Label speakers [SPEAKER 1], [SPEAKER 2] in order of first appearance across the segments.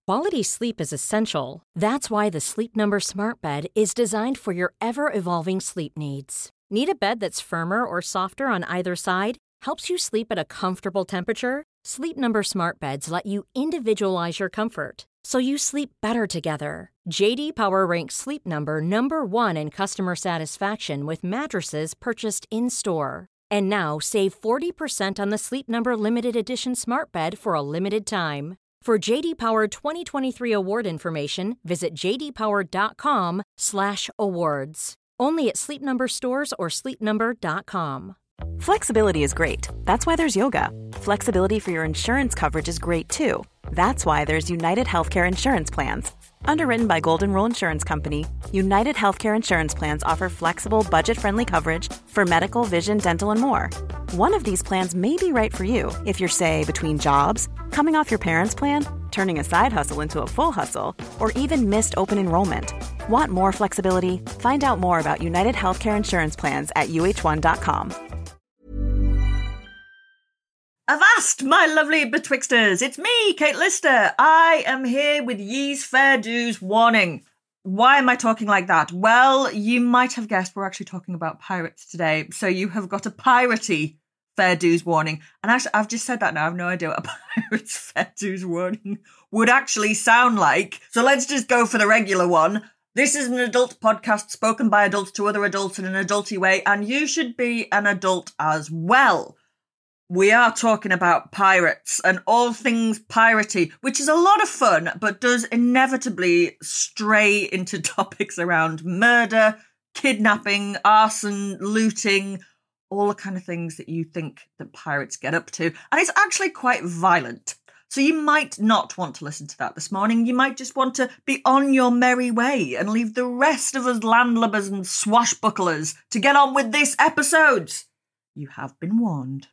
[SPEAKER 1] Quality sleep is essential. That's why the Sleep Number Smart Bed is designed for your ever-evolving sleep needs. Need a bed that's firmer or softer on either side? Helps you sleep at a comfortable temperature? Sleep Number Smart Beds let you individualize your comfort, so you sleep better together. J.D. Power ranks Sleep Number number 1 in customer satisfaction with mattresses purchased in-store. And now, save 40% on the Sleep Number Limited Edition Smart Bed for a limited time. For J.D. Power 2023 award information, visit jdpower.com/awards. Only at Sleep Number stores or sleepnumber.com.
[SPEAKER 2] Flexibility is great. That's why there's yoga. Flexibility for your insurance coverage is great too. That's why there's United Healthcare Insurance Plans. Underwritten by Golden Rule Insurance Company, United Healthcare Insurance Plans offer flexible, budget-friendly coverage for medical, vision, dental, and more. One of these plans may be right for you if you're, say, between jobs, coming off your parents' plan, turning a side hustle into a full hustle, or even missed open enrollment. Want more flexibility? Find out more about United Healthcare Insurance Plans at uh1.com.
[SPEAKER 3] Avast, my lovely betwixters! It's me, Kate Lister. I am here with ye's fair dues warning. Why am I talking like that? Well, you might have guessed we're actually talking about pirates today, so you have got a piratey fair dues warning. And actually, I've just said that now. I have no idea what a pirate's fair dues warning would actually sound like. So let's just go for the regular one. This is an adult podcast spoken by adults to other adults in an adulty way, and you should be an adult as well. We are talking about pirates and all things piratey, which is a lot of fun, but does inevitably stray into topics around murder, kidnapping, arson, looting, all the kind of things that you think that pirates get up to. And it's actually quite violent. So you might not want to listen to that this morning. You might just want to be on your merry way and leave the rest of us landlubbers and swashbucklers to get on with this episode. You have been warned.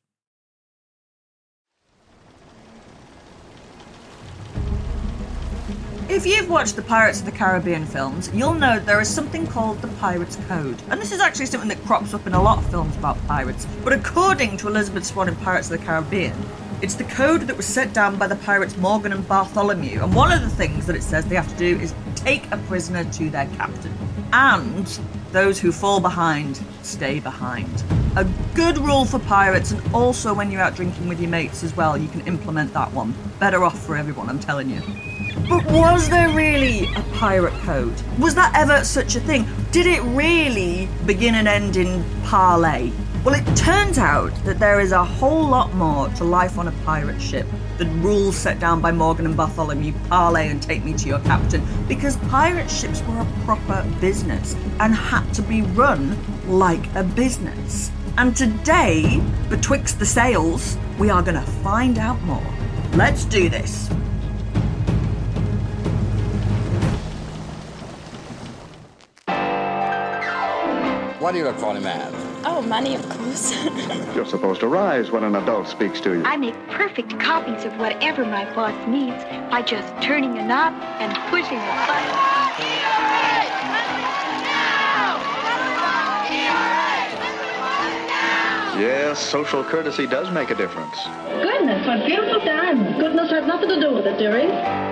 [SPEAKER 3] If you've watched the Pirates of the Caribbean films, you'll know there is something called the Pirates Code. And this is actually something that crops up in a lot of films about pirates. But according to Elizabeth Swann in Pirates of the Caribbean, it's the code that was set down by the pirates Morgan and Bartholomew. And one of the things that it says they have to do is take a prisoner to their captain. And those who fall behind, stay behind. A good rule for pirates, and also when you're out drinking with your mates as well, you can implement that one. Better off for everyone, I'm telling you. But was there really a pirate code? Was that ever such a thing? Did it really begin and end in parley? Well, it turns out that there is a whole lot more to life on a pirate ship than rules set down by Morgan and Bartholomew, parlay and take me to your captain, because pirate ships were a proper business and had to be run like a business. And today, betwixt the sails, we are going to find out more. Let's do this.
[SPEAKER 4] What do you look for in a man?
[SPEAKER 5] Oh, money, of course.
[SPEAKER 6] You're supposed to rise when an adult speaks to you.
[SPEAKER 7] I make perfect copies of whatever my boss needs by just turning a knob and pushing a button.
[SPEAKER 6] Yes, social courtesy does make a difference.
[SPEAKER 8] Goodness, what beautiful diamonds. Goodness has nothing to do with it, dearie.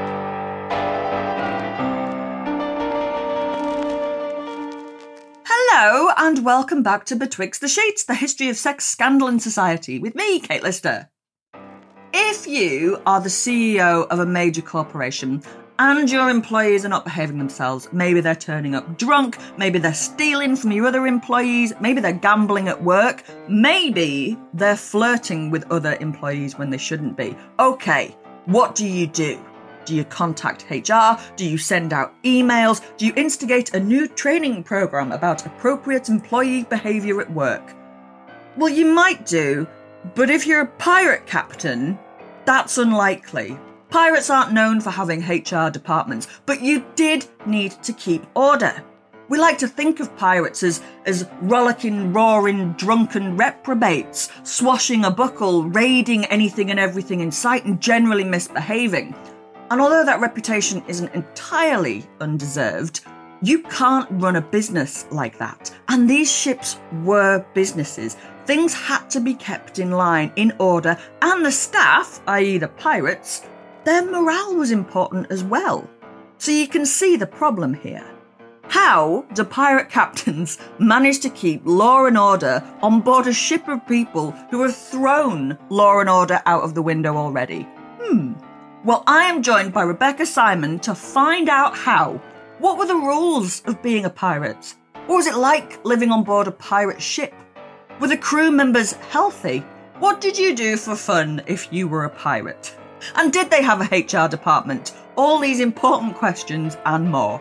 [SPEAKER 3] Hello and welcome back to Betwixt the Sheets, the history of sex, scandal and society, with me, Kate Lister. If you are the CEO of a major corporation and your employees are not behaving themselves, maybe they're turning up drunk, maybe they're stealing from your other employees, maybe they're gambling at work, maybe they're flirting with other employees when they shouldn't be. Okay, what do you do? Do you contact HR? Do you send out emails? Do you instigate a new training program about appropriate employee behaviour at work? Well, you might do, but if you're a pirate captain, that's unlikely. Pirates aren't known for having HR departments, but you did need to keep order. We like to think of pirates as rollicking, roaring, drunken reprobates, swashing a buckle, raiding anything and everything in sight, and generally misbehaving. And although that reputation isn't entirely undeserved, you can't run a business like that. And these ships were businesses. Things had to be kept in line, in order, and the staff, i.e. the pirates, their morale was important as well. So you can see the problem here. How do pirate captains manage to keep law and order on board a ship of people who have thrown law and order out of the window already? Well, I am joined by Rebecca Simon to find out how. What were the rules of being a pirate? What was it like living on board a pirate ship? Were the crew members healthy? What did you do for fun if you were a pirate? And did they have a HR department? All these important questions and more.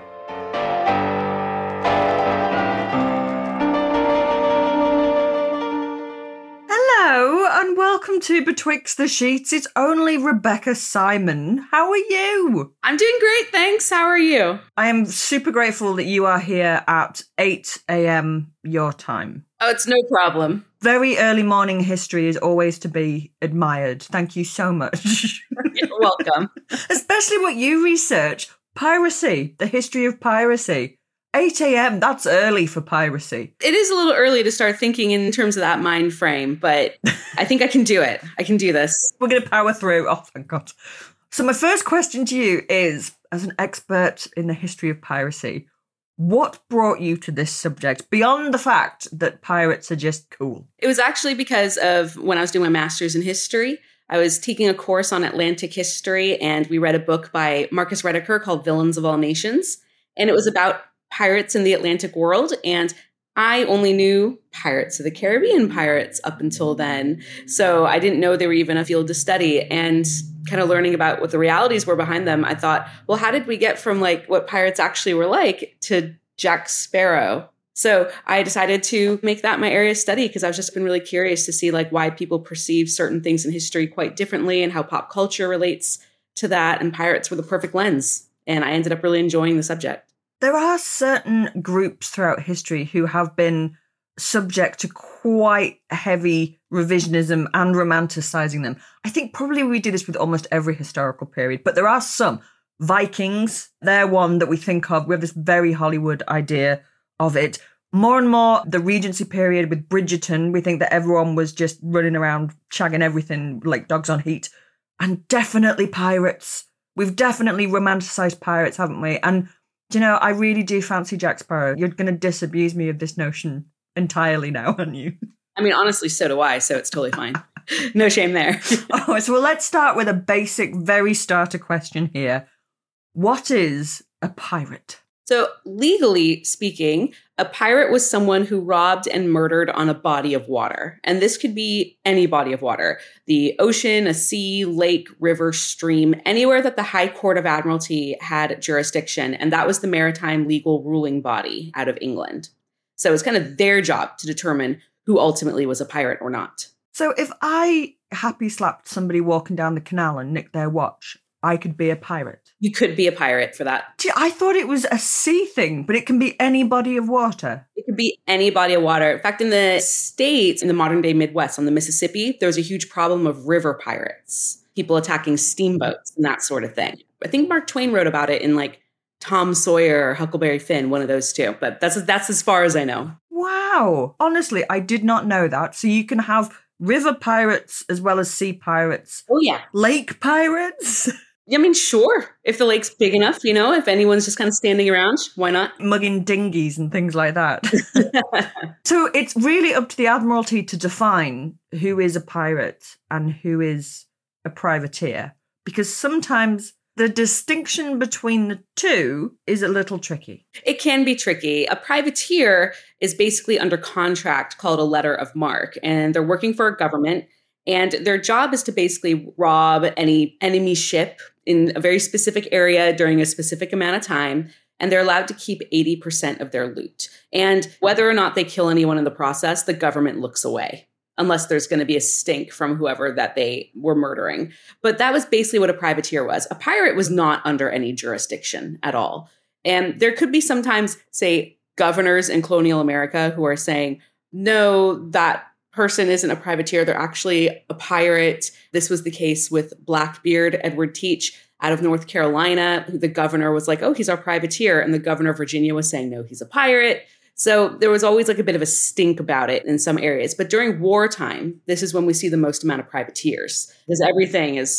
[SPEAKER 3] Hello and welcome to Betwixt the Sheets. It's only Rebecca Simon. How are you?
[SPEAKER 5] I'm doing great, thanks. How are you?
[SPEAKER 3] I am super grateful that you are here at 8 a.m. your time.
[SPEAKER 5] Oh, it's no problem.
[SPEAKER 3] Very early morning history is always to be admired. Thank you so much.
[SPEAKER 5] You're welcome.
[SPEAKER 3] Especially what you research. Piracy, the history of piracy. 8 a.m., that's early for piracy.
[SPEAKER 5] It is a little early to start thinking in terms of that mind frame, but I think I can do it. I can do this.
[SPEAKER 3] We're going to power through. Oh, thank God. So my first question to you is, as an expert in the history of piracy, what brought you to this subject beyond the fact that pirates are just cool?
[SPEAKER 5] It was actually because of when I was doing my master's in history. I was taking a course on Atlantic history, and we read a book by Marcus Rediker called Villains of All Nations. And it was about pirates in the Atlantic world. And I only knew Pirates of the Caribbean pirates up until then. So I didn't know they were even a field to study. And kind of learning about what the realities were behind them, I thought, well, how did we get from like what pirates actually were like to Jack Sparrow? So I decided to make that my area of study because I've just been really curious to see like why people perceive certain things in history quite differently and how pop culture relates to that. And pirates were the perfect lens. And I ended up really enjoying the subject.
[SPEAKER 3] There are certain groups throughout history who have been subject to quite heavy revisionism and romanticizing them. I think probably we do this with almost every historical period, but there are some. Vikings, they're one that we think of. We have this very Hollywood idea of it. More and more, the Regency period with Bridgerton, we think that everyone was just running around shagging everything like dogs on heat. And definitely pirates. We've definitely romanticized pirates, haven't we? And you know, I really do fancy Jack Sparrow. You're going to disabuse me of this notion entirely now, aren't you?
[SPEAKER 5] I mean, honestly, so do I, so it's totally fine. No shame there.
[SPEAKER 3] Oh, so well, let's start with a basic, very starter question here. What is a pirate?
[SPEAKER 5] So legally speaking, a pirate was someone who robbed and murdered on a body of water. And this could be any body of water, the ocean, a sea, lake, river, stream, anywhere that the High Court of Admiralty had jurisdiction. And that was the maritime legal ruling body out of England. So it's kind of their job to determine who ultimately was a pirate or not.
[SPEAKER 3] So if I happy slapped somebody walking down the canal and nicked their watch, I could be a pirate.
[SPEAKER 5] You could be a pirate for that.
[SPEAKER 3] I thought it was a sea thing, but it can be any body of water.
[SPEAKER 5] It could be any body of water. In fact, in the States, in the modern day Midwest, on the Mississippi, there was a huge problem of river pirates, people attacking steamboats and that sort of thing. I think Mark Twain wrote about it in like Tom Sawyer or Huckleberry Finn, one of those two. But that's as far as I know.
[SPEAKER 3] Wow. Honestly, I did not know that. So you can have river pirates as well as sea pirates.
[SPEAKER 5] Oh, yeah.
[SPEAKER 3] Lake pirates.
[SPEAKER 5] I mean, sure. If the lake's big enough, you know, if anyone's just kind of standing around, why not?
[SPEAKER 3] Mugging dinghies and things like that. So it's really up to the Admiralty to define who is a pirate and who is a privateer, because sometimes the distinction between the two is a little tricky.
[SPEAKER 5] It can be tricky. A privateer is basically under contract called a letter of marque, and they're working for a government. And their job is to basically rob any enemy ship in a very specific area during a specific amount of time. And they're allowed to keep 80% of their loot. And whether or not they kill anyone in the process, the government looks away, unless there's going to be a stink from whoever that they were murdering. But that was basically what a privateer was. A pirate was not under any jurisdiction at all. And there could be sometimes, say, governors in colonial America who are saying, no, that person isn't a privateer, they're actually a pirate. This was the case with Blackbeard, Edward Teach, out of North Carolina. The governor was like, oh, he's our privateer. And the governor of Virginia was saying, no, he's a pirate. So there was always like a bit of a stink about it in some areas. But during wartime, this is when we see the most amount of privateers, because everything is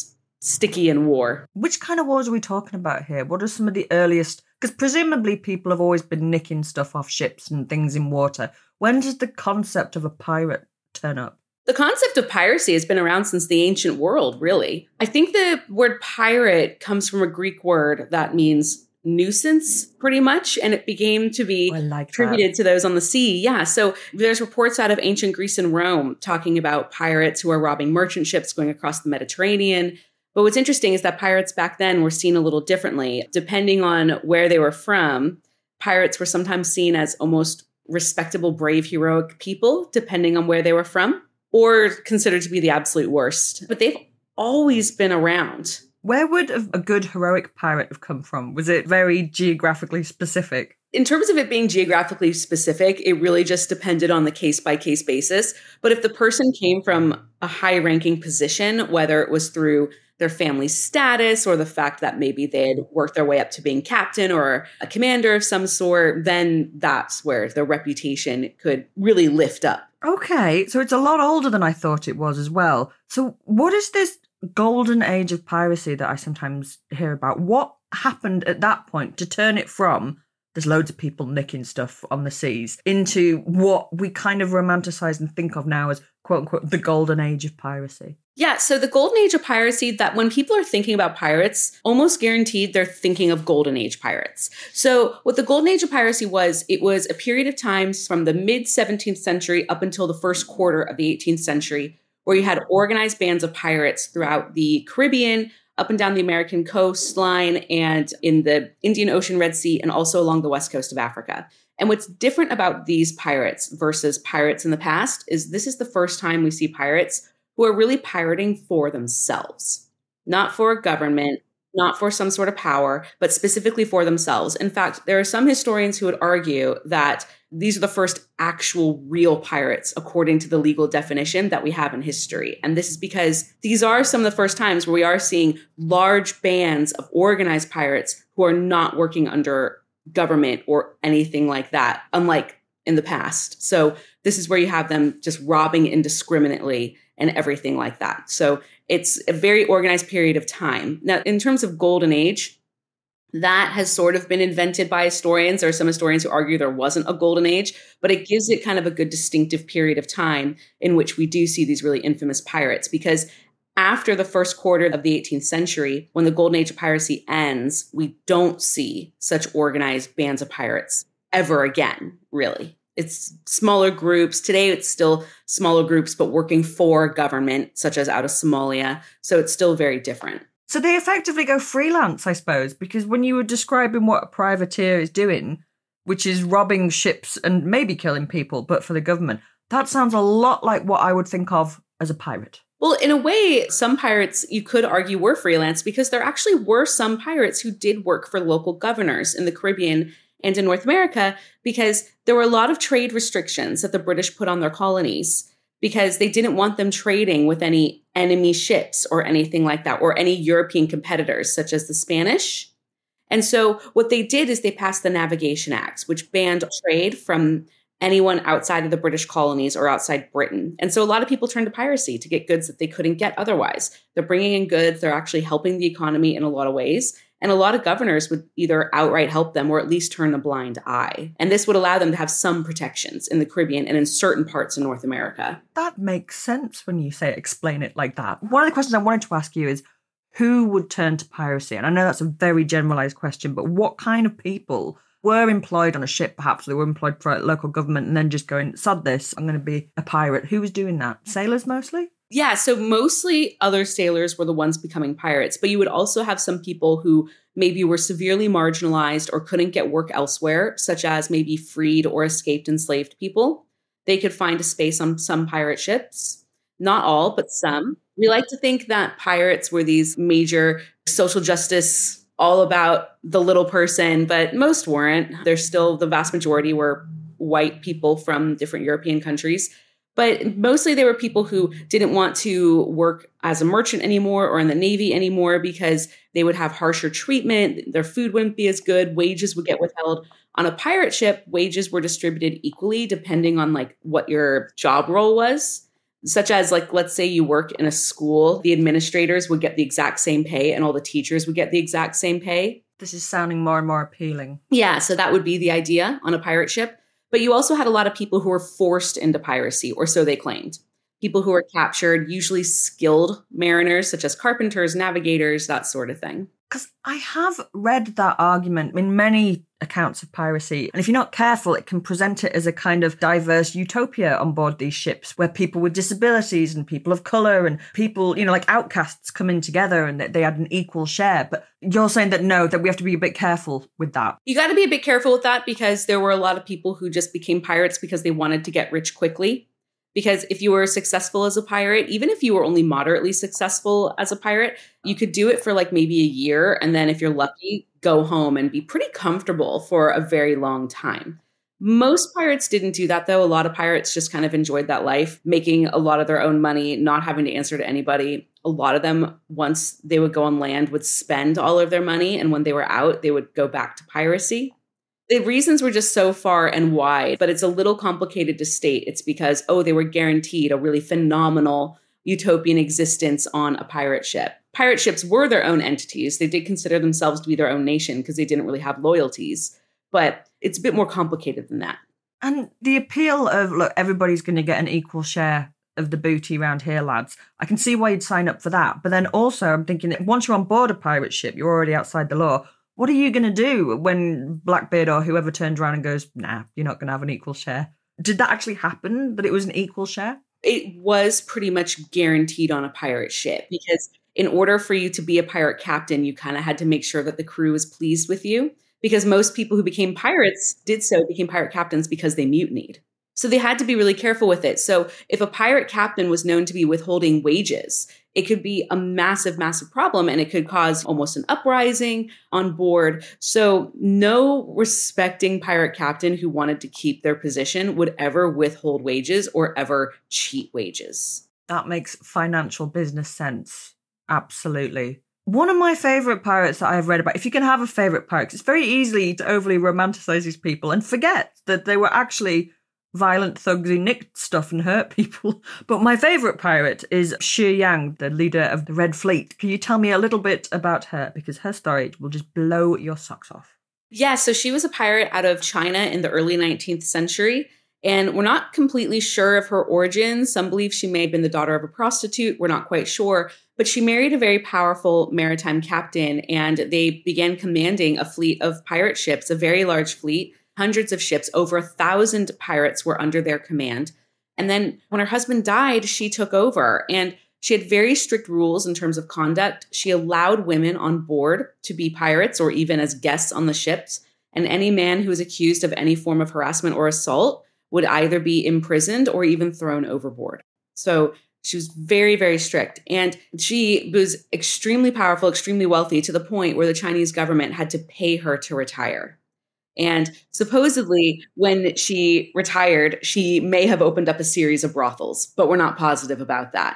[SPEAKER 5] sticky in war.
[SPEAKER 3] Which kind of wars are we talking about here? What are some of the earliest? Because presumably people have always been nicking stuff off ships and things in water. When does the concept of a pirate turn up?
[SPEAKER 5] The concept of piracy has been around since the ancient world, really. I think the word pirate comes from a Greek word that means nuisance, pretty much, and it began to be attributed to those on the sea. Yeah, so there's reports out of ancient Greece and Rome talking about pirates who are robbing merchant ships going across the Mediterranean. But what's interesting is that pirates back then were seen a little differently. Depending on where they were from, pirates were sometimes seen as almost respectable, brave, heroic people, depending on where they were from, or considered to be the absolute worst. But they've always been around.
[SPEAKER 3] Where would a good heroic pirate have come from? Was it very geographically specific?
[SPEAKER 5] In terms of it being geographically specific, it really just depended on the case-by-case basis. But if the person came from a high-ranking position, whether it was through their family status or the fact that maybe they had worked their way up to being captain or a commander of some sort, then that's where their reputation could really lift up.
[SPEAKER 3] Okay, so it's a lot older than I thought it was as well. So what is this golden age of piracy that I sometimes hear about? What happened at that point to turn it from there's loads of people nicking stuff on the seas into what we kind of romanticize and think of now as, quote unquote, the golden age of piracy?
[SPEAKER 5] Yeah, so the golden age of piracy, that when people are thinking about pirates, almost guaranteed they're thinking of golden age pirates. So what the golden age of piracy was, it was a period of time from the mid-17th century up until the first quarter of the 18th century, where you had organized bands of pirates throughout the Caribbean, up and down the American coastline, and in the Indian Ocean, Red Sea, and also along the west coast of Africa. And what's different about these pirates versus pirates in the past is this is the first time we see pirates who are really pirating for themselves, not for a government, not for some sort of power, but specifically for themselves. In fact, there are some historians who would argue that these are the first actual real pirates, according to the legal definition that we have in history. And this is because these are some of the first times where we are seeing large bands of organized pirates who are not working under government or anything like that, unlike in the past. So this is where you have them just robbing indiscriminately and everything like that. So it's a very organized period of time. Now, in terms of golden age, that has sort of been invented by historians. There are some historians who argue there wasn't a golden age, but it gives it kind of a good distinctive period of time in which we do see these really infamous pirates. Because after the first quarter of the 18th century, when the golden age of piracy ends, we don't see such organized bands of pirates ever again, really. It's smaller groups. Today, it's still smaller groups, but working for government, such as out of Somalia. So it's still very different.
[SPEAKER 3] So they effectively go freelance, I suppose, because when you were describing what a privateer is doing, which is robbing ships and maybe killing people, but for the government, that sounds a lot like what I would think of as a pirate.
[SPEAKER 5] Well, in a way, some pirates, you could argue, were freelance because there actually were some pirates who did work for local governors in the Caribbean and in North America, because there were a lot of trade restrictions that the British put on their colonies because they didn't want them trading with any enemy ships or anything like that, or any European competitors such as the Spanish. And so what they did is they passed the Navigation Acts, which banned trade from anyone outside of the British colonies or outside Britain. And so a lot of people turned to piracy to get goods that they couldn't get otherwise. They're bringing in goods. They're actually helping the economy in a lot of ways. And a lot of governors would either outright help them or at least turn a blind eye. And this would allow them to have some protections in the Caribbean and in certain parts of North America.
[SPEAKER 3] That makes sense when you explain it like that. One of the questions I wanted to ask you is, who would turn to piracy? And I know that's a very generalized question, but what kind of people were employed on a ship? Perhaps they were employed for a local government and then just going, sod this, I'm going to be a pirate. Who was doing that? Sailors mostly?
[SPEAKER 5] Yeah, so mostly other sailors were the ones becoming pirates, but you would also have some people who maybe were severely marginalized or couldn't get work elsewhere, such as maybe freed or escaped enslaved people. They could find a space on some pirate ships. Not all, but some. We like to think that pirates were these major social justice, all about the little person, but most weren't. There's still, the vast majority were white people from different European countries. But mostly they were people who didn't want to work as a merchant anymore or in the Navy anymore because they would have harsher treatment. Their food wouldn't be as good. Wages would get withheld. On a pirate ship, wages were distributed equally depending on what your job role was. such as, like, let's say you work in a school, the administrators would get the exact same pay and all the teachers would get the exact same pay.
[SPEAKER 3] This is sounding more and more appealing.
[SPEAKER 5] Yeah, so that would be the idea on a pirate ship. But you also had a lot of people who were forced into piracy, or so they claimed. People who were captured, usually skilled mariners, such as carpenters, navigators, that sort of thing.
[SPEAKER 3] Because I have read that argument in many accounts of piracy. And if you're not careful, it can present it as a kind of diverse utopia on board these ships where people with disabilities and people of colour and people, like outcasts come in together and that they had an equal share. But you're saying that no, that we have to be a bit careful with that.
[SPEAKER 5] You got to be a bit careful with that because there were a lot of people who just became pirates because they wanted to get rich quickly. Because if you were successful as a pirate, even if you were only moderately successful as a pirate, you could do it for like maybe a year. And then if you're lucky, go home and be pretty comfortable for a very long time. Most pirates didn't do that, though. A lot of pirates just kind of enjoyed that life, making a lot of their own money, not having to answer to anybody. A lot of them, once they would go on land, would spend all of their money. And when they were out, they would go back to piracy. The reasons were just so far and wide, but it's a little complicated to state. It's because, they were guaranteed a really phenomenal utopian existence on a pirate ship. Pirate ships were their own entities. They did consider themselves to be their own nation because they didn't really have loyalties. But it's a bit more complicated than that.
[SPEAKER 3] And the appeal of, look, everybody's going to get an equal share of the booty around here, lads. I can see why you'd sign up for that. But then also I'm thinking, once you're on board a pirate ship, you're already outside the law. What are you going to do when Blackbeard or whoever turns around and goes, nah, you're not going to have an equal share? Did that actually happen, that it was an equal share?
[SPEAKER 5] It was pretty much guaranteed on a pirate ship because in order for you to be a pirate captain, you kind of had to make sure that the crew was pleased with you because most people who became pirates became pirate captains because they mutinied. So they had to be really careful with it. So if a pirate captain was known to be withholding wages, it could be a massive, massive problem, and it could cause almost an uprising on board. So no respecting pirate captain who wanted to keep their position would ever withhold wages or ever cheat wages.
[SPEAKER 3] That makes financial business sense. Absolutely. One of my favourite pirates that I've read about, if you can have a favourite pirate, 'cause it's very easy to overly romanticize these people and forget that they were actually violent thugs who nicked stuff and hurt people. But my favourite pirate is Shi Yang, the leader of the Red Fleet. Can you tell me a little bit about her? Because her story will just blow your socks off.
[SPEAKER 5] Yeah, so she was a pirate out of China in the early 19th century. And we're not completely sure of her origins. Some believe she may have been the daughter of a prostitute. We're not quite sure. But she married a very powerful maritime captain, and they began commanding a fleet of pirate ships, a very large fleet. Hundreds of ships, over 1,000 pirates were under their command. And then when her husband died, she took over. And she had very strict rules in terms of conduct. She allowed women on board to be pirates or even as guests on the ships. And any man who was accused of any form of harassment or assault would either be imprisoned or even thrown overboard. So she was very, very strict. And she was extremely powerful, extremely wealthy, to the point where the Chinese government had to pay her to retire. And supposedly, when she retired, she may have opened up a series of brothels, but we're not positive about that.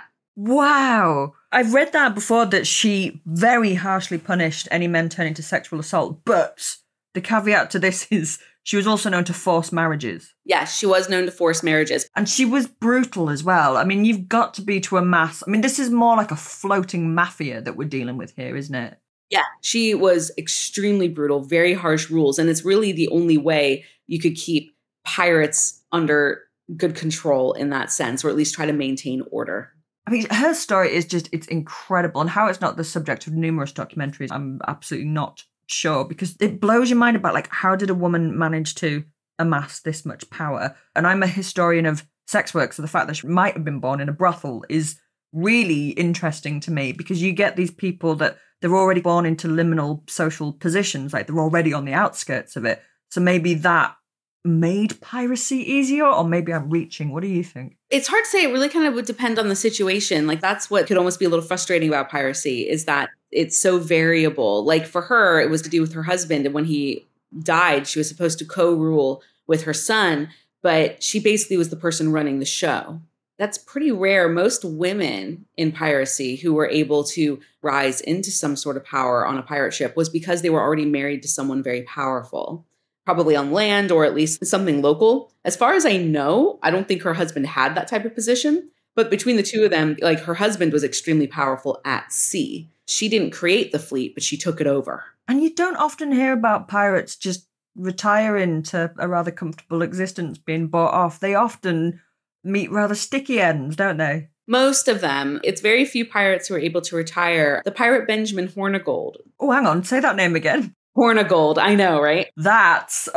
[SPEAKER 3] Wow. I've read that before, that she very harshly punished any men turning to sexual assault. But the caveat to this is she was also known to force marriages.
[SPEAKER 5] Yes, she was known to force marriages.
[SPEAKER 3] And she was brutal as well. I mean, you've got to be to a mass. I mean, this is more like a floating mafia that we're dealing with here, isn't it?
[SPEAKER 5] Yeah, she was extremely brutal, very harsh rules. And it's really the only way you could keep pirates under good control in that sense, or at least try to maintain order.
[SPEAKER 3] I mean, her story is just, it's incredible. And how it's not the subject of numerous documentaries, I'm absolutely not sure, because it blows your mind about, like, how did a woman manage to amass this much power? And I'm a historian of sex work, so the fact that she might have been born in a brothel is really interesting to me, because you get these people that they're already born into liminal social positions, like they're already on the outskirts of it. So maybe that made piracy easier, or maybe I'm reaching. What do you think?
[SPEAKER 5] It's hard to say. It really kind of would depend on the situation. Like, that's what could almost be a little frustrating about piracy, is that it's so variable. Like, for her, it was to do with her husband. And when he died, she was supposed to co-rule with her son, but she basically was the person running the show. That's pretty rare. Most women in piracy who were able to rise into some sort of power on a pirate ship was because they were already married to someone very powerful, probably on land or at least something local. As far as I know, I don't think her husband had that type of position, But between the two of them, like her husband was extremely powerful at sea. She didn't create the fleet, but she took it over.
[SPEAKER 3] And you don't often hear about pirates just retiring to a rather comfortable existence, being bought off. They often meet rather sticky ends, don't they?
[SPEAKER 5] Most of them. It's very few pirates who are able to retire. The pirate Benjamin Hornigold.
[SPEAKER 3] Oh, hang on. Say that name again.
[SPEAKER 5] Hornigold. I know, right?
[SPEAKER 3] That's...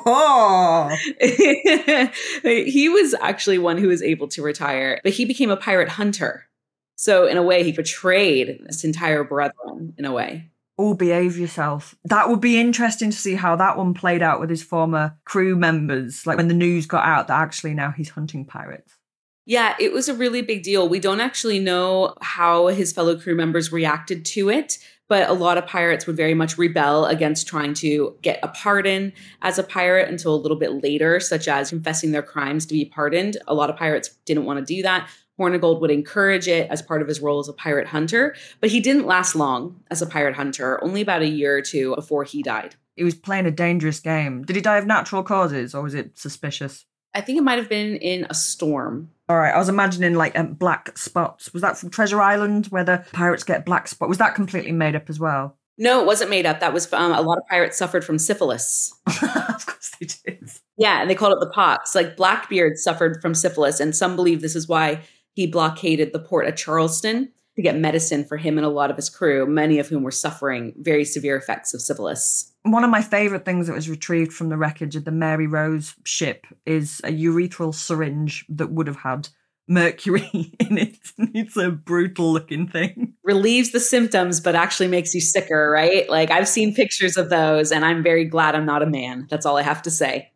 [SPEAKER 5] He was actually one who was able to retire, but he became a pirate hunter. So in a way, he betrayed his entire brethren, in a way.
[SPEAKER 3] Oh, behave yourself. That would be interesting to see how that one played out with his former crew members, like when the news got out that actually now he's hunting pirates.
[SPEAKER 5] Yeah, it was a really big deal. We don't actually know how his fellow crew members reacted to it, but a lot of pirates would very much rebel against trying to get a pardon as a pirate until a little bit later, such as confessing their crimes to be pardoned. A lot of pirates didn't want to do that. Hornigold would encourage it as part of his role as a pirate hunter, but he didn't last long as a pirate hunter, only about a year or two before he died.
[SPEAKER 3] He was playing a dangerous game. Did he die of natural causes, or was it suspicious?
[SPEAKER 5] I think it might have been in a storm.
[SPEAKER 3] All right, I was imagining like black spots. Was that from Treasure Island, where the pirates get black spots? Was that completely made up as well?
[SPEAKER 5] No, it wasn't made up. That was a lot of pirates suffered from syphilis.
[SPEAKER 3] Of course they did.
[SPEAKER 5] Yeah, and they called it the pox. Like Blackbeard suffered from syphilis, and some believe this is why he blockaded the port at Charleston to get medicine for him and a lot of his crew, many of whom were suffering very severe effects of syphilis.
[SPEAKER 3] One of my favourite things that was retrieved from the wreckage of the Mary Rose ship is a urethral syringe that would have had mercury in it. It's a brutal looking thing.
[SPEAKER 5] Relieves the symptoms, but actually makes you sicker, right? Like I've seen pictures of those and I'm very glad I'm not a man. That's all I have to say.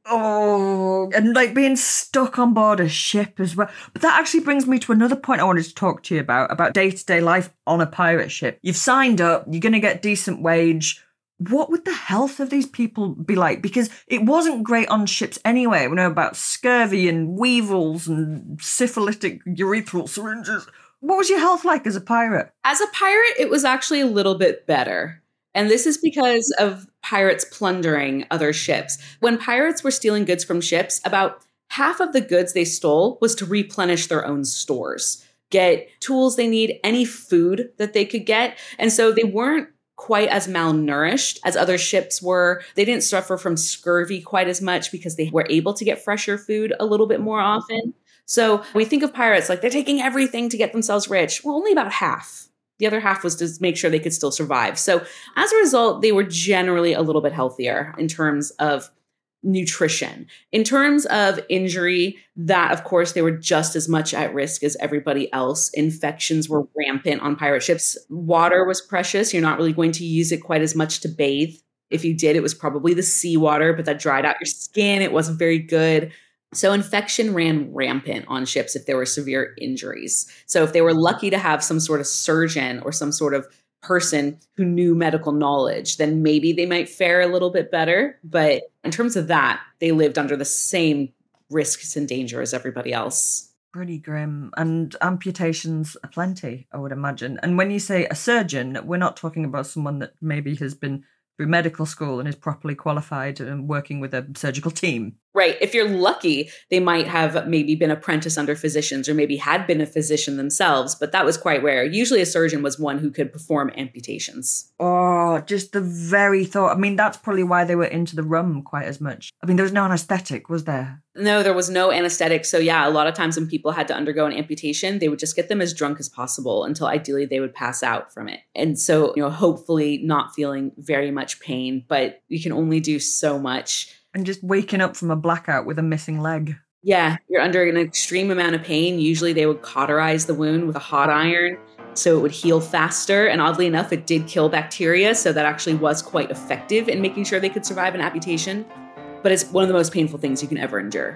[SPEAKER 3] Oh, and like being stuck on board a ship as well. But that actually brings me to another point I wanted to talk to you about day-to-day life on a pirate ship. You've signed up, you're going to get decent wage. What would the health of these people be like? Because it wasn't great on ships anyway. We know about scurvy and weevils and syphilitic urethral syringes. What was your health like as a pirate?
[SPEAKER 5] As a pirate, it was actually a little bit better. And this is because of pirates plundering other ships. When pirates were stealing goods from ships, about half of the goods they stole was to replenish their own stores, get tools they need, any food that they could get. And so they weren't quite as malnourished as other ships were. They didn't suffer from scurvy quite as much because they were able to get fresher food a little bit more often. So we think of pirates like they're taking everything to get themselves rich. Well, only about half. The other half was to make sure they could still survive. So as a result, they were generally a little bit healthier in terms of nutrition. In terms of injury, that, of course, they were just as much at risk as everybody else. Infections were rampant on pirate ships. Water was precious. You're not really going to use it quite as much to bathe. If you did, it was probably the seawater, but that dried out your skin. It wasn't very good. So infection ran rampant on ships if there were severe injuries. So if they were lucky to have some sort of surgeon or some sort of person who knew medical knowledge, then maybe they might fare a little bit better. But in terms of that, they lived under the same risks and danger as everybody else.
[SPEAKER 3] Pretty grim. And amputations aplenty, I would imagine. And when you say a surgeon, we're not talking about someone that maybe has been through medical school and is properly qualified and working with a surgical team.
[SPEAKER 5] Right. If you're lucky, they might have maybe been apprenticed under physicians or maybe had been a physician themselves, but that was quite rare. Usually a surgeon was one who could perform amputations.
[SPEAKER 3] Oh, just the very thought. I mean, that's probably why they were into the rum quite as much. I mean, there was no anesthetic, was there?
[SPEAKER 5] No, there was no anesthetic. So yeah, a lot of times when people had to undergo an amputation, they would just get them as drunk as possible until ideally they would pass out from it. And so, hopefully not feeling very much pain, but you can only do so much.
[SPEAKER 3] And just waking up from a blackout with a missing leg.
[SPEAKER 5] Yeah, you're under an extreme amount of pain. Usually they would cauterize the wound with a hot iron so it would heal faster. And oddly enough, it did kill bacteria. So that actually was quite effective in making sure they could survive an amputation. But it's one of the most painful things you can ever endure.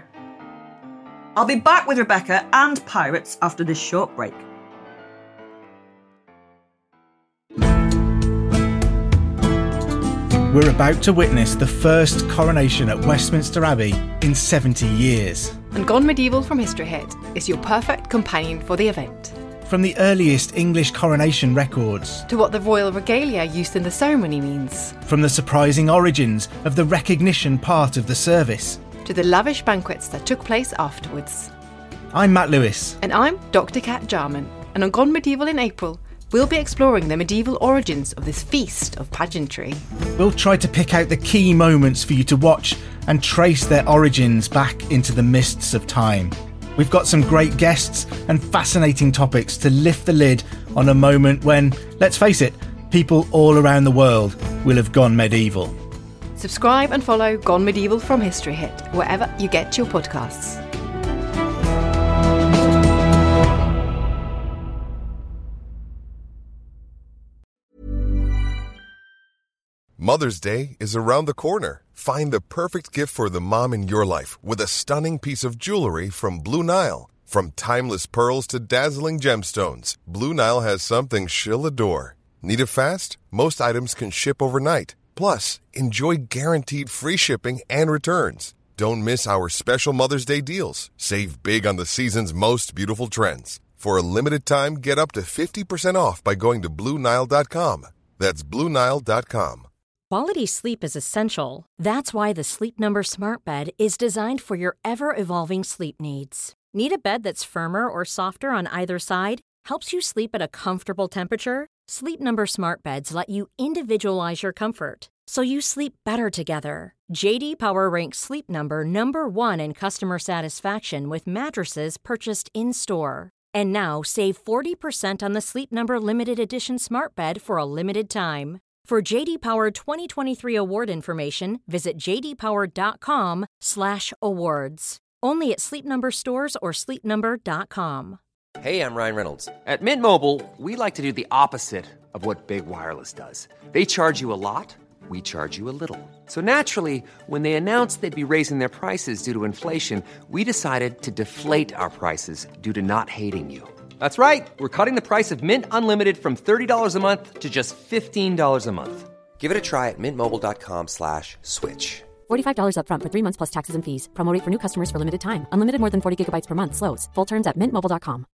[SPEAKER 3] I'll be back with Rebecca and pirates after this short break.
[SPEAKER 9] We're about to witness the first coronation at Westminster Abbey in 70 years.
[SPEAKER 10] And Gone Medieval from History Hit is your perfect companion for the event.
[SPEAKER 9] From the earliest English coronation records
[SPEAKER 10] to what the royal regalia used in the ceremony means.
[SPEAKER 9] From the surprising origins of the recognition part of the service
[SPEAKER 10] to the lavish banquets that took place afterwards.
[SPEAKER 9] I'm Matt Lewis.
[SPEAKER 10] And I'm Dr. Kat Jarman. And on Gone Medieval in April, we'll be exploring the medieval origins of this feast of pageantry.
[SPEAKER 9] We'll try to pick out the key moments for you to watch and trace their origins back into the mists of time. We've got some great guests and fascinating topics to lift the lid on a moment when, let's face it, people all around the world will have gone medieval.
[SPEAKER 10] Subscribe and follow Gone Medieval from History Hit, wherever you get your podcasts.
[SPEAKER 11] Mother's Day is around the corner. Find the perfect gift for the mom in your life with a stunning piece of jewelry from Blue Nile. From timeless pearls to dazzling gemstones, Blue Nile has something she'll adore. Need it fast? Most items can ship overnight. Plus, enjoy guaranteed free shipping and returns. Don't miss our special Mother's Day deals. Save big on the season's most beautiful trends. For a limited time, get up to 50% off by going to BlueNile.com. That's BlueNile.com.
[SPEAKER 1] Quality sleep is essential. That's why the Sleep Number Smart Bed is designed for your ever-evolving sleep needs. Need a bed that's firmer or softer on either side? Helps you sleep at a comfortable temperature? Sleep Number Smart Beds let you individualize your comfort, so you sleep better together. J.D. Power ranks Sleep Number number 1 in customer satisfaction with mattresses purchased in-store. And now, save 40% on the Sleep Number Limited Edition Smart Bed for a limited time. For J.D. Power 2023 award information, visit jdpower.com/awards. Only at Sleep Number stores or sleepnumber.com.
[SPEAKER 12] Hey, I'm Ryan Reynolds. At Mint Mobile, we like to do the opposite of what Big Wireless does. They charge you a lot, we charge you a little. So naturally, when they announced they'd be raising their prices due to inflation, we decided to deflate our prices due to not hating you. That's right. We're cutting the price of Mint Unlimited from $30 a month to just $15 a month. Give it a try at mintmobile.com/switch.
[SPEAKER 13] $45 up front for 3 months plus taxes and fees. Promo rate for new customers for limited time. Unlimited more than 40 gigabytes per month. Slows full terms at mintmobile.com.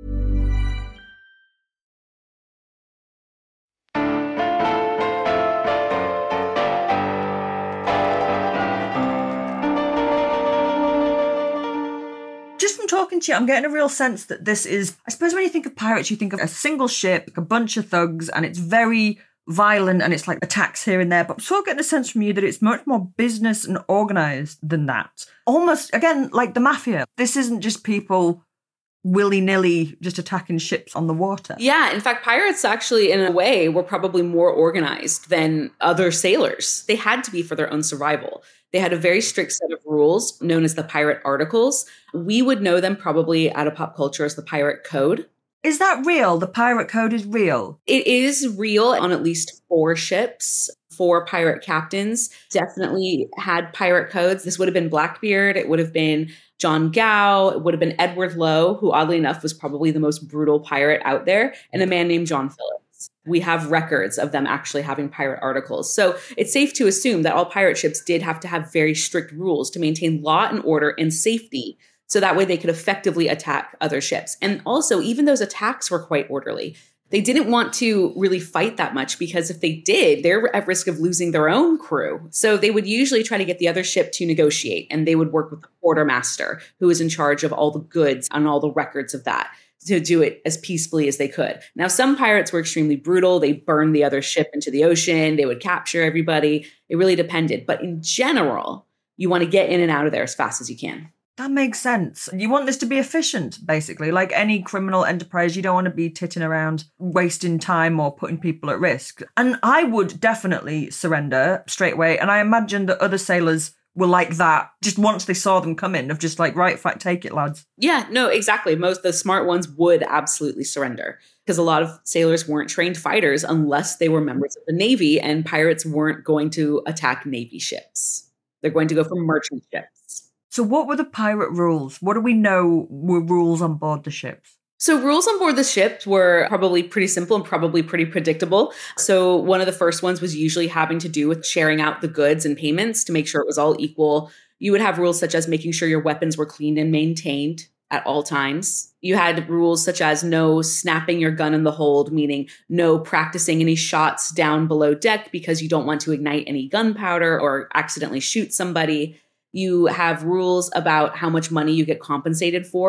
[SPEAKER 3] Talking to you, I'm getting a real sense that this is, I suppose when you think of pirates, you think of a single ship, a bunch of thugs, and it's very violent and it's like attacks here and there. But I'm sort of getting a sense from you that it's much more business and organised than that. Almost, again, like the mafia. This isn't just people willy-nilly just attacking ships on the water.
[SPEAKER 5] Yeah, in fact, pirates actually, in a way, were probably more organized than other sailors. They had to be for their own survival. They had a very strict set of rules known as the Pirate Articles. We would know them probably out of pop culture as the Pirate Code.
[SPEAKER 3] Is that real? The Pirate Code is real?
[SPEAKER 5] It is real on at least 4 ships. 4 pirate captains definitely had pirate codes. This would have been Blackbeard. It would have been John Gow. It would have been Edward Lowe, who oddly enough was probably the most brutal pirate out there, and a man named John Phillips. We have records of them actually having pirate articles. So it's safe to assume that all pirate ships did have to have very strict rules to maintain law and order and safety. So that way they could effectively attack other ships. And also, even those attacks were quite orderly. They didn't want to really fight that much because if they did, they're at risk of losing their own crew. So they would usually try to get the other ship to negotiate, and they would work with the quartermaster, who was in charge of all the goods and all the records of that, to do it as peacefully as they could. Now, some pirates were extremely brutal. They burned the other ship into the ocean. They would capture everybody. It really depended. But in general, you want to get in and out of there as fast as you can.
[SPEAKER 3] That makes sense. You want this to be efficient, basically. Like any criminal enterprise, you don't want to be titting around, wasting time or putting people at risk. And I would definitely surrender straight away. And I imagine that other sailors were like that just once they saw them come in, of just like, right, fuck, take it, lads.
[SPEAKER 5] Yeah, no, exactly. Most of the smart ones would absolutely surrender because a lot of sailors weren't trained fighters unless they were members of the Navy, and pirates weren't going to attack Navy ships. They're going to go for merchant ships.
[SPEAKER 3] So what were the pirate rules? What do we know were rules on board the ships?
[SPEAKER 5] So rules on board the ships were probably pretty simple and probably pretty predictable. So one of the first ones was usually having to do with sharing out the goods and payments to make sure it was all equal. You would have rules such as making sure your weapons were cleaned and maintained at all times. You had rules such as no snapping your gun in the hold, meaning no practicing any shots down below deck because you don't want to ignite any gunpowder or accidentally shoot somebody. You have rules about how much money you get compensated for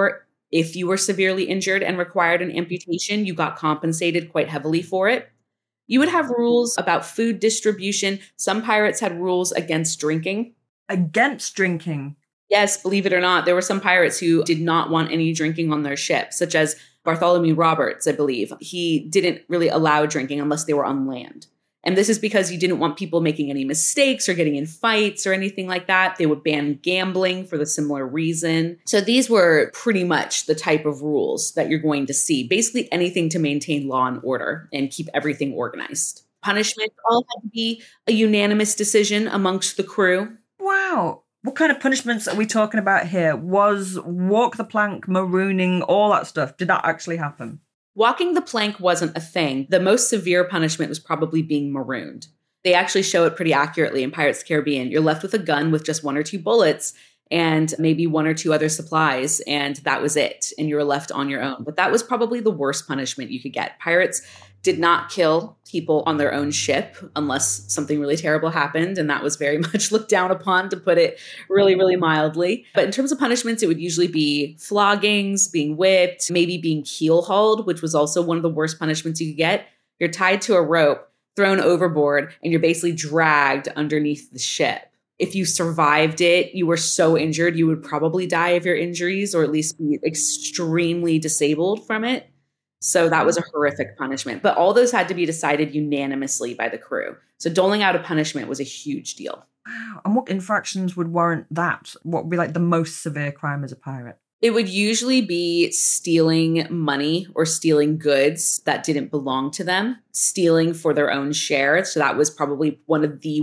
[SPEAKER 5] If you were severely injured and required an amputation, you got compensated quite heavily for it. You would have rules about food distribution. Some pirates had rules against drinking.
[SPEAKER 3] Against drinking?
[SPEAKER 5] Yes, believe it or not, there were some pirates who did not want any drinking on their ship, such as Bartholomew Roberts, I believe. He didn't really allow drinking unless they were on land. And this is because you didn't want people making any mistakes or getting in fights or anything like that. They would ban gambling for the similar reason. So these were pretty much the type of rules that you're going to see. Basically anything to maintain law and order and keep everything organized. Punishment all had to be a unanimous decision amongst the crew.
[SPEAKER 3] Wow. What kind of punishments are we talking about here? Was walk the plank, marooning, all that stuff? Did that actually happen?
[SPEAKER 5] Walking the plank wasn't a thing. The most severe punishment was probably being marooned. They actually show it pretty accurately in Pirates of the Caribbean. You're left with a gun with just 1 or 2 bullets and maybe 1 or 2 other supplies, and that was it. And you were left on your own. But that was probably the worst punishment you could get. Pirates did not kill people on their own ship unless something really terrible happened. And that was very much looked down upon, to put it really, really mildly. But in terms of punishments, it would usually be floggings, being whipped, maybe being keel hauled, which was also one of the worst punishments you could get. You're tied to a rope, thrown overboard, and you're basically dragged underneath the ship. If you survived it, you were so injured, you would probably die of your injuries or at least be extremely disabled from it. So that was a horrific punishment. But all those had to be decided unanimously by the crew. So doling out a punishment was a huge deal.
[SPEAKER 3] Wow. And what infractions would warrant that? What would be like the most severe crime as a pirate?
[SPEAKER 5] It would usually be stealing money or stealing goods that didn't belong to them, stealing for their own share. So that was probably one of the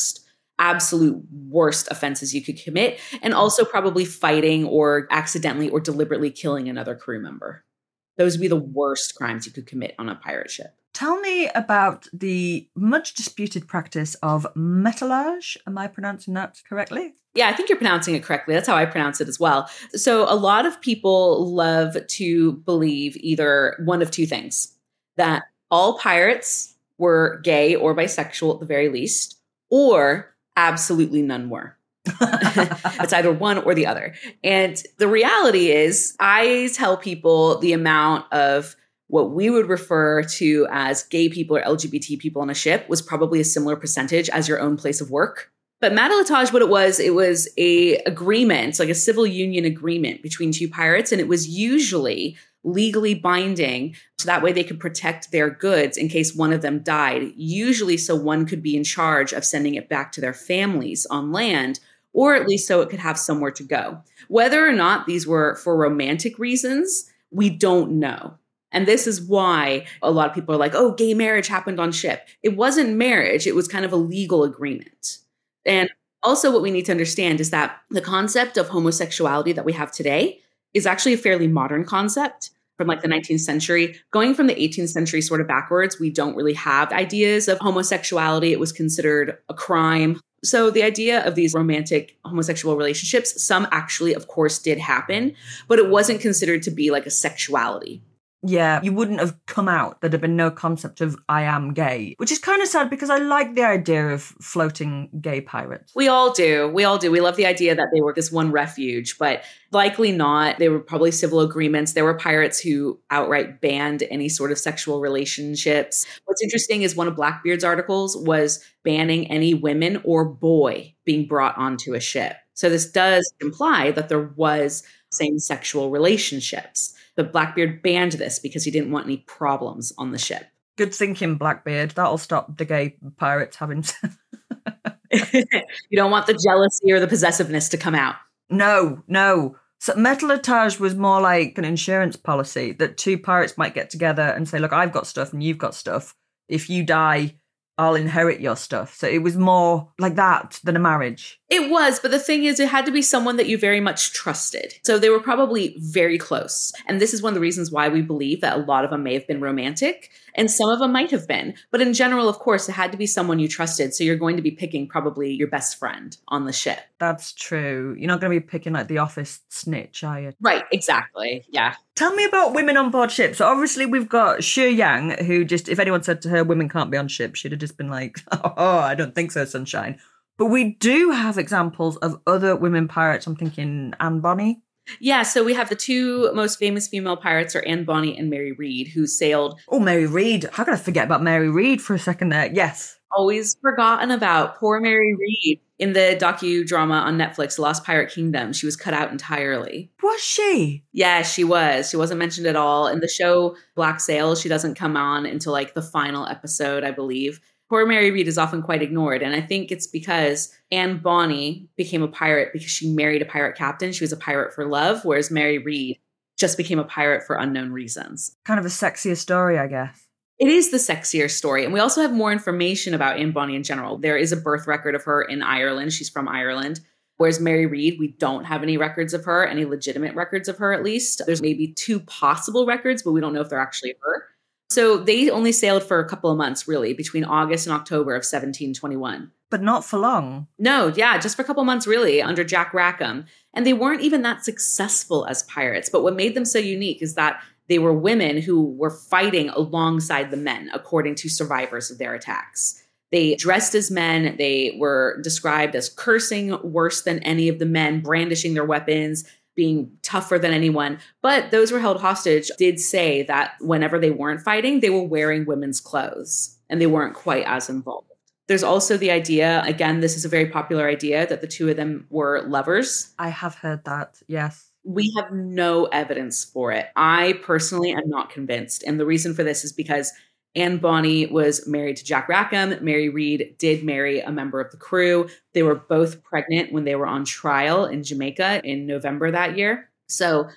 [SPEAKER 5] absolute worst offenses you could commit. And also probably fighting or accidentally or deliberately killing another crew member. Those would be the worst crimes you could commit on a pirate ship.
[SPEAKER 3] Tell me about the much disputed practice of metallage. Am I pronouncing that correctly?
[SPEAKER 5] Yeah, I think you're pronouncing it correctly. That's how I pronounce it as well. So a lot of people love to believe either one of 2 things: that all pirates were gay or bisexual at the very least, or absolutely none were. It's either one or the other. And the reality is, I tell people the amount of what we would refer to as gay people or LGBT people on a ship was probably a similar percentage as your own place of work. But matelotage, what it was a agreement, like a civil union agreement between 2 pirates. And it was usually legally binding, so that way they could protect their goods in case one of them died, usually so one could be in charge of sending it back to their families on land, or at least so it could have somewhere to go. Whether or not these were for romantic reasons, we don't know. And this is why a lot of people are like, oh, gay marriage happened on ship. It wasn't marriage. It was kind of a legal agreement. And also what we need to understand is that the concept of homosexuality that we have today is actually a fairly modern concept from like the 19th century. Going from the 18th century sort of backwards, we don't really have ideas of homosexuality. It was considered a crime. So the idea of these romantic homosexual relationships, some actually, of course, did happen, but it wasn't considered to be like a sexuality.
[SPEAKER 3] Yeah, you wouldn't have come out. There'd have been no concept of I am gay, which is kind of sad because I like the idea of floating gay pirates.
[SPEAKER 5] We all do. We love the idea that they were this one refuge, but likely not. They were probably civil agreements. There were pirates who outright banned any sort of sexual relationships. What's interesting is one of Blackbeard's articles was banning any women or boy being brought onto a ship. So this does imply that there was same-sexual relationships. But Blackbeard banned this because he didn't want any problems on the ship.
[SPEAKER 3] Good thinking, Blackbeard. That'll stop the gay pirates having
[SPEAKER 5] You don't want the jealousy or the possessiveness to come out.
[SPEAKER 3] No. So metallage was more like an insurance policy that 2 pirates might get together and say, look, I've got stuff and you've got stuff. If you die, I'll inherit your stuff. So it was more like that than a marriage.
[SPEAKER 5] It was, but the thing is, it had to be someone that you very much trusted. So they were probably very close. And this is one of the reasons why we believe that a lot of them may have been romantic, and some of them might have been. But in general, of course, it had to be someone you trusted. So you're going to be picking probably your best friend on the ship.
[SPEAKER 3] That's true. You're not going to be picking like the office snitch, are you?
[SPEAKER 5] Right, exactly. Yeah.
[SPEAKER 3] Tell me about women on board ship. So obviously we've got Shi Yang, who just, if anyone said to her, women can't be on ship, she'd have just been like, oh, I don't think so, sunshine. But we do have examples of other women pirates. I'm thinking Anne Bonny.
[SPEAKER 5] Yeah, so we have the two most famous female pirates are Anne Bonny and Mary Read, who sailed.
[SPEAKER 3] Oh, Mary Read. How could I forget about Mary Read for a second there? Yes.
[SPEAKER 5] Always forgotten about poor Mary Read. In the docudrama on Netflix, Lost Pirate Kingdom, she was cut out entirely.
[SPEAKER 3] Was she?
[SPEAKER 5] Yeah, she was. She wasn't mentioned at all. In the show Black Sails, she doesn't come on until like the final episode, I believe. Poor Mary Read is often quite ignored. And I think it's because Anne Bonny became a pirate because she married a pirate captain. She was a pirate for love, whereas Mary Read just became a pirate for unknown reasons.
[SPEAKER 3] Kind of a sexier story, I guess.
[SPEAKER 5] It is the sexier story. And we also have more information about Anne Bonny in general. There is a birth record of her in Ireland. She's from Ireland. Whereas Mary Read, we don't have any records of her, any legitimate records of her at least. There's maybe 2 possible records, but we don't know if they're actually her. So they only sailed for a couple of months, really, between August and October of 1721.
[SPEAKER 3] But not for long.
[SPEAKER 5] No, yeah, just for a couple of months, really, under Jack Rackham. And they weren't even that successful as pirates. But what made them so unique is that they were women who were fighting alongside the men, according to survivors of their attacks. They dressed as men. They were described as cursing worse than any of the men, brandishing their weapons, being tougher than anyone. But those who were held hostage did say that whenever they weren't fighting, they were wearing women's clothes and they weren't quite as involved. There's also the idea, again, this is a very popular idea, that the two of them were lovers.
[SPEAKER 3] I have heard that, yes.
[SPEAKER 5] We have no evidence for it. I personally am not convinced. And the reason for this is because Anne Bonny was married to Jack Rackham. Mary Read did marry a member of the crew. They were both pregnant when they were on trial in Jamaica in November that year. So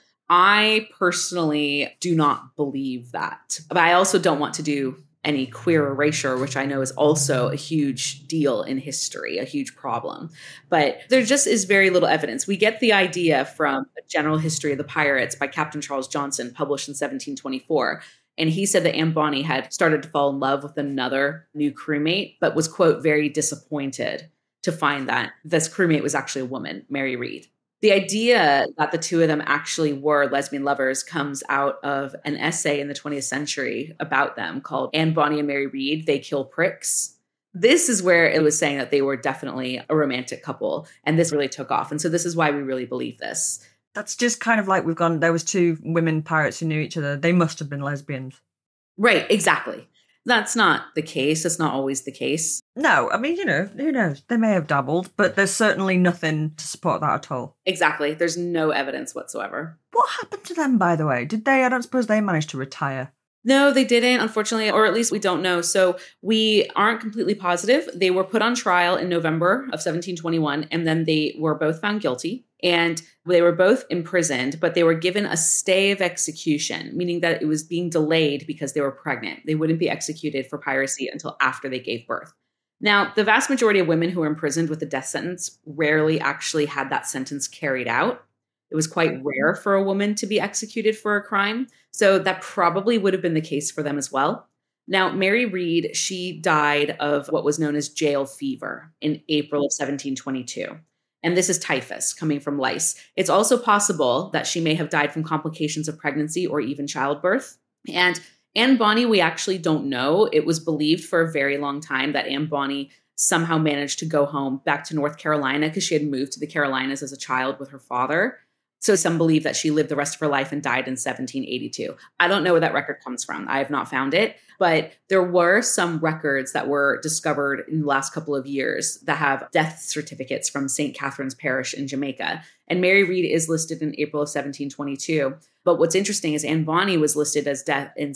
[SPEAKER 5] I personally do not believe that. But I also don't want to do any queer erasure, which I know is also a huge deal in history, a huge problem. But there just is very little evidence. We get the idea from A General History of the Pirates by Captain Charles Johnson, published in 1724. And he said that Anne Bonny had started to fall in love with another new crewmate, but was, quote, very disappointed to find that this crewmate was actually a woman, Mary Read. The idea that the two of them actually were lesbian lovers comes out of an essay in the 20th century about them called Anne Bonny and Mary Read, They Kill Pricks. This is where it was saying that they were definitely a romantic couple, and this really took off. And so this is why we really believe this.
[SPEAKER 3] That's just kind of like there was 2 women pirates who knew each other. They must have been lesbians.
[SPEAKER 5] Right, exactly. That's not the case. That's not always the case.
[SPEAKER 3] No, I mean, who knows? They may have dabbled, but there's certainly nothing to support that at all.
[SPEAKER 5] Exactly. There's no evidence whatsoever.
[SPEAKER 3] What happened to them, by the way? I don't suppose they managed to retire.
[SPEAKER 5] No, they didn't, unfortunately, or at least we don't know. So we aren't completely positive. They were put on trial in November of 1721, and then they were both found guilty. And they were both imprisoned, but they were given a stay of execution, meaning that it was being delayed because they were pregnant. They wouldn't be executed for piracy until after they gave birth. Now, the vast majority of women who were imprisoned with the death sentence rarely actually had that sentence carried out. It was quite rare for a woman to be executed for a crime. So that probably would have been the case for them as well. Now, Mary Read, she died of what was known as jail fever in April of 1722. And this is typhus coming from lice. It's also possible that she may have died from complications of pregnancy or even childbirth. And Anne Bonny, we actually don't know. It was believed for a very long time that Anne Bonny somehow managed to go home back to North Carolina because she had moved to the Carolinas as a child with her father. So some believe that she lived the rest of her life and died in 1782. I don't know where that record comes from. I have not found it. But there were some records that were discovered in the last couple of years that have death certificates from St. Catherine's Parish in Jamaica. And Mary Read is listed in April of 1722. But what's interesting is Anne Bonny was listed as death in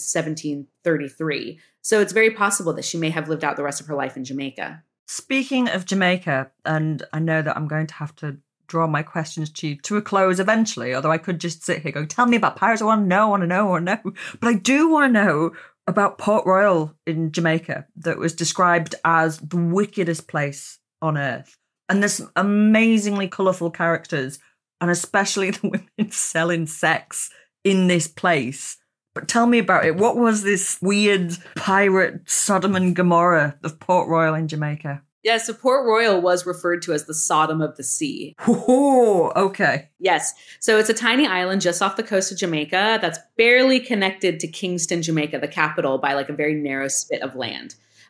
[SPEAKER 5] 1733. So it's very possible that she may have lived out the rest of her life in Jamaica.
[SPEAKER 3] Speaking of Jamaica, and I know that I'm going to have to draw my questions to a close eventually, although I could just sit here going, tell me about pirates, I want to know. But I do want to know about Port Royal in Jamaica that was described as the wickedest place on earth. And there's amazingly colourful characters, and especially the women selling sex in this place. But tell me about it. What was this weird pirate Sodom and Gomorrah of Port Royal in Jamaica?
[SPEAKER 5] Yeah, so Port Royal was referred to as the Sodom of the Sea.
[SPEAKER 3] Oh, okay.
[SPEAKER 5] Yes. So it's a tiny island just off the coast of Jamaica that's barely connected to Kingston, Jamaica, the capital, by like a very narrow spit of land.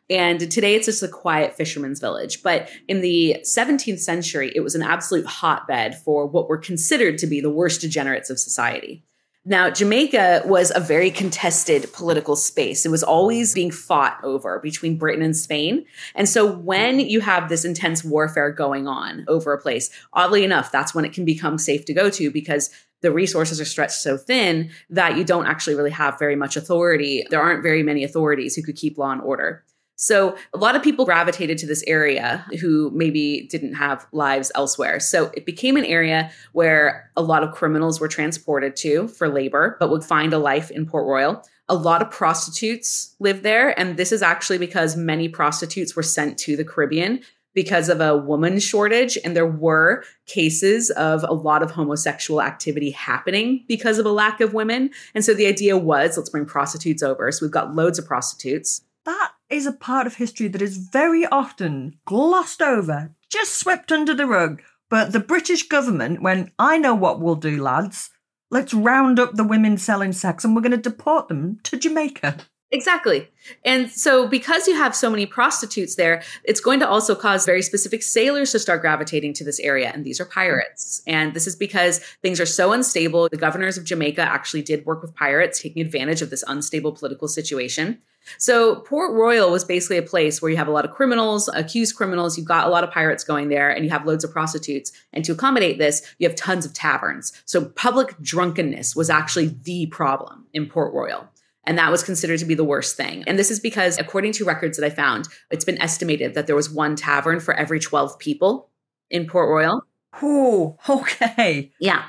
[SPEAKER 5] And today it's just a quiet fisherman's village. But in the 17th century, it was an absolute hotbed for what were considered to be the worst degenerates of society. Now, Jamaica was a very contested political space. It was always being fought over between Britain and Spain. And so when you have this intense warfare going on over a place, oddly enough, that's when it can become safe to go to, because the resources are stretched so thin that you don't actually really have very much authority. There aren't very many authorities who could keep law and order. So a lot of people gravitated to this area who maybe didn't have lives elsewhere. So it became an area where a lot of criminals were transported to for labor, but would find a life in Port Royal. A lot of prostitutes lived there. And this is actually because many prostitutes were sent to the Caribbean because of a woman shortage. And there were cases of a lot of homosexual activity happening because of a lack of women. And so the idea was, let's bring prostitutes over. So we've got loads of prostitutes.
[SPEAKER 3] That is a part of history that is very often glossed over, just swept under the rug. But the British government went, I know what we'll do, lads. Let's round up the women selling sex and we're going to deport them to Jamaica.
[SPEAKER 5] Exactly. And so because you have so many prostitutes there, it's going to also cause very specific sailors to start gravitating to this area. And these are pirates. And this is because things are so unstable. The governors of Jamaica actually did work with pirates, taking advantage of this unstable political situation. So Port Royal was basically a place where you have a lot of criminals, accused criminals. You've got a lot of pirates going there and you have loads of prostitutes. And to accommodate this, you have tons of taverns. So public drunkenness was actually the problem in Port Royal. And that was considered to be the worst thing. And this is because, according to records that I found, it's been estimated that there was one tavern for every 12 people in Port Royal.
[SPEAKER 3] Oh, okay.
[SPEAKER 5] Yeah.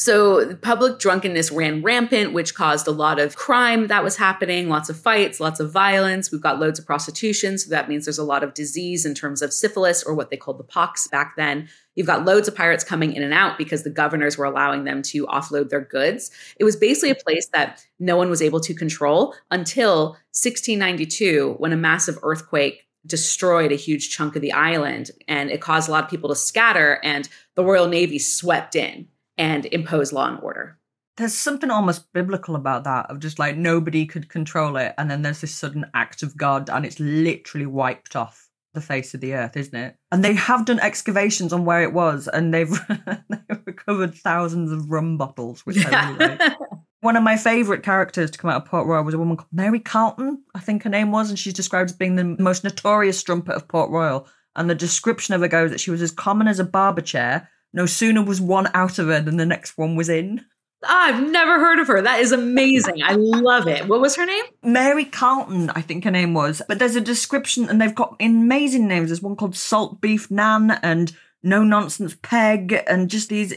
[SPEAKER 5] So public drunkenness ran rampant, which caused a lot of crime that was happening, lots of fights, lots of violence. We've got loads of prostitution. So that means there's a lot of disease in terms of syphilis, or what they called the pox back then. You've got loads of pirates coming in and out because the governors were allowing them to offload their goods. It was basically a place that no one was able to control until 1692, when a massive earthquake destroyed a huge chunk of the island, and it caused a lot of people to scatter, and the Royal Navy swept in and imposed law and order.
[SPEAKER 3] There's something almost biblical about that, of just like nobody could control it, and then there's this sudden act of God and it's literally wiped off the face of the earth, isn't it? And they have done excavations on where it was, and they've recovered thousands of rum bottles, which I really like. One of my favourite characters to come out of Port Royal was a woman called Mary Carlton, I think her name was, and she's described as being the most notorious strumpet of Port Royal. And the description of her goes that she was as common as a barber chair. No sooner was one out of her than the next one was in.
[SPEAKER 5] I've never heard of her. That is amazing. I love it. What was her name?
[SPEAKER 3] Mary Carlton, I think her name was. But there's a description, and they've got amazing names. There's one called Salt Beef Nan and No Nonsense Peg, and just these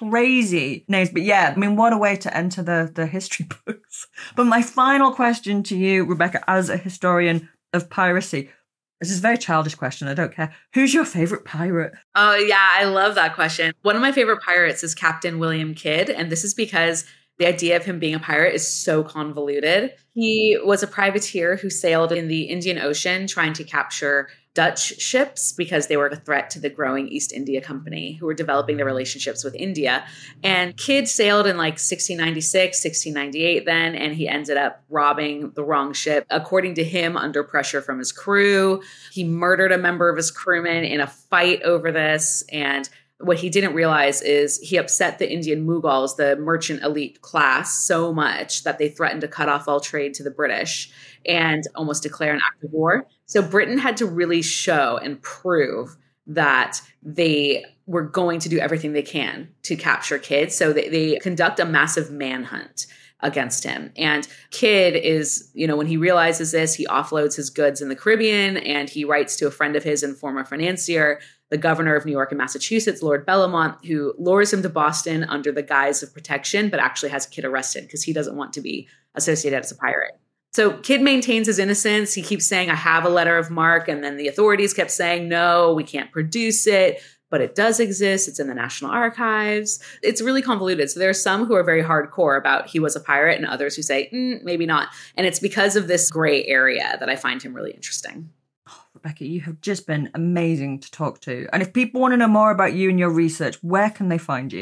[SPEAKER 3] crazy names. But yeah, I mean, what a way to enter the history books. But my final question to you, Rebecca, as a historian of piracy, this is a very childish question, I don't care. Who's your favourite pirate?
[SPEAKER 5] Oh, yeah, I love that question. One of my favorite pirates is Captain William Kidd, and this is because the idea of him being a pirate is so convoluted. He was a privateer who sailed in the Indian Ocean trying to capture Dutch ships because they were a threat to the growing East India Company, who were developing their relationships with India. And Kidd sailed in like 1696, 1698 then, and he ended up robbing the wrong ship. According to him, under pressure from his crew, he murdered a member of his crewmen in a fight over this. And what he didn't realize is he upset the Indian Mughals, the merchant elite class, so much that they threatened to cut off all trade to the British and almost declare an act of war. So Britain had to really show and prove that they were going to do everything they can to capture Kidd. So they conduct a massive manhunt against him. And Kidd is, when he realizes this, he offloads his goods in the Caribbean, and he writes to a friend of his and former financier, the governor of New York and Massachusetts, Lord Bellamont, who lures him to Boston under the guise of protection, but actually has Kidd arrested because he doesn't want to be associated as a pirate. So Kidd maintains his innocence. He keeps saying, I have a letter of marque. And then the authorities kept saying, no, we can't produce it. But it does exist. It's in the National Archives. It's really convoluted. So there are some who are very hardcore about he was a pirate, and others who say, maybe not. And it's because of this gray area that I find him really interesting.
[SPEAKER 3] Oh, Rebecca, you have just been amazing to talk to. And if people want to know more about you and your research, where can they find you?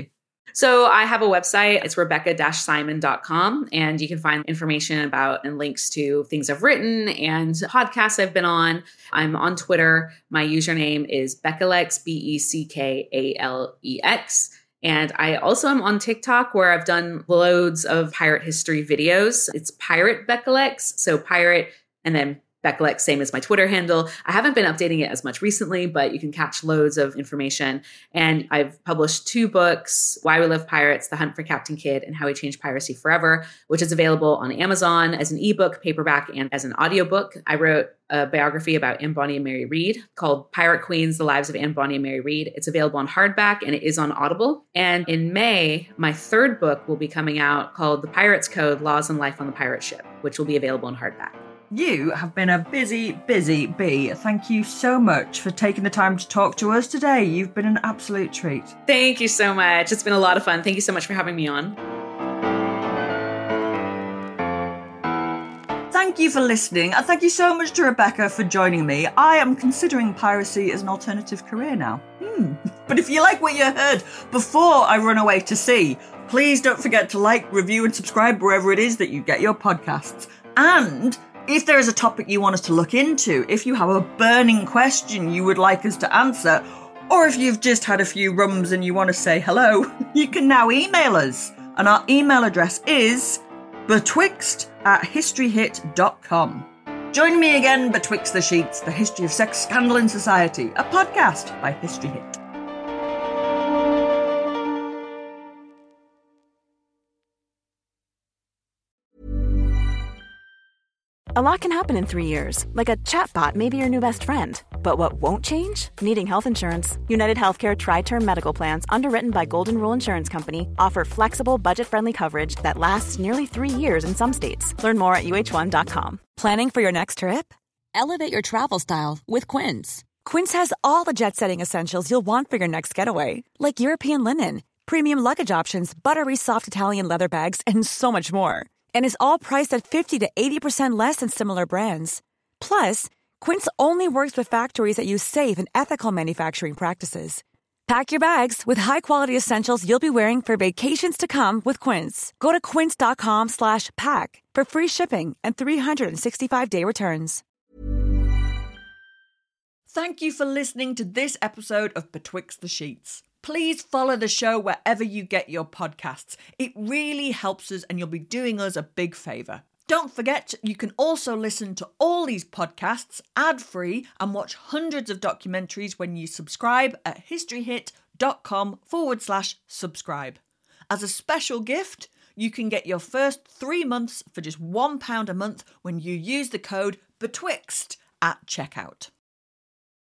[SPEAKER 5] So I have a website. It's rebecca-simon.com. And you can find information about and links to things I've written and podcasts I've been on. I'm on Twitter. My username is Beckalex, Beckalex. And I also am on TikTok, where I've done loads of pirate history videos. It's Pirate Beckalex. So pirate and then Beckalex, same as my Twitter handle. I haven't been updating it as much recently, but you can catch loads of information. And I've published 2 books, Why We Love Pirates, The Hunt for Captain Kidd, and How We Changed Piracy Forever, which is available on Amazon as an ebook, paperback, and as an audiobook. I wrote a biography about Anne Bonny and Mary Read called Pirate Queens, The Lives of Anne Bonny and Mary Read. It's available on hardback and it is on Audible. And in May, my 3rd book will be coming out called The Pirate's Code, Laws and Life on the Pirate Ship, which will be available on hardback.
[SPEAKER 3] You have been a busy, busy bee. Thank you so much for taking the time to talk to us today. You've been an absolute treat.
[SPEAKER 5] Thank you so much. It's been a lot of fun. Thank you so much for having me on.
[SPEAKER 3] Thank you for listening, and thank you so much to Rebecca for joining me. I am considering piracy as an alternative career now. But if you like what you heard before I run away to sea, please don't forget to like, review, and subscribe wherever it is that you get your podcasts. And if there is a topic you want us to look into, if you have a burning question you would like us to answer, or if you've just had a few rums and you want to say hello, you can now email us. And our email address is betwixt@historyhit.com. Join me again betwixt the sheets, the history of sex, scandal in society, a podcast by History Hit.
[SPEAKER 2] A lot can happen in 3 years, like a chatbot may be your new best friend. But what won't change? Needing health insurance. United Healthcare Tri-Term Medical Plans, underwritten by Golden Rule Insurance Company, offer flexible, budget-friendly coverage that lasts nearly 3 years in some states. Learn more at uh1.com. Planning for your next trip?
[SPEAKER 14] Elevate your travel style with Quince. Quince has all the jet-setting essentials you'll want for your next getaway, like European linen, premium luggage options, buttery soft Italian leather bags, and so much more. And is all priced at 50 to 80% less than similar brands. Plus, Quince only works with factories that use safe and ethical manufacturing practices. Pack your bags with high-quality essentials you'll be wearing for vacations to come with Quince. Go to quince.com/pack for free shipping and 365-day returns.
[SPEAKER 3] Thank you for listening to this episode of Betwixt the Sheets. Please follow the show wherever you get your podcasts. It really helps us and you'll be doing us a big favour. Don't forget, you can also listen to all these podcasts ad-free and watch hundreds of documentaries when you subscribe at historyhit.com/subscribe. As a special gift, you can get your first 3 months for just £1 a month when you use the code BETWIXT at checkout.